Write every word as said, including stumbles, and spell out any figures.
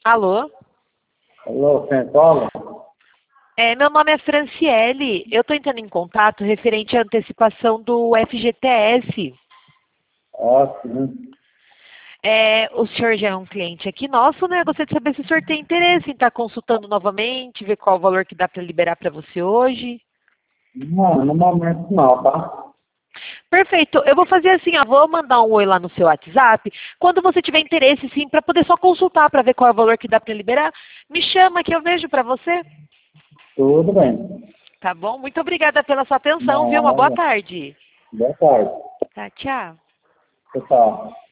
Alô? Alô, quem fala? É, meu nome é Franciele. Eu estou entrando em contato referente à antecipação do F G T S. Ah, sim. É, o senhor já é um cliente aqui nosso, né? Gostaria de saber se o senhor tem interesse em estar consultando novamente, ver qual o valor que dá para liberar para você hoje. Não, no momento não, tá? Perfeito. Eu vou fazer assim, ó, vou mandar um oi lá no seu WhatsApp. Quando você tiver interesse, sim, para poder só consultar para ver qual é o valor que dá para liberar, me chama que eu vejo para você. Tudo bem. Tá bom? Muito obrigada pela sua atenção, viu? Uma boa Nada. tarde. Boa tarde. Tá, tchau. Tchau, tchau.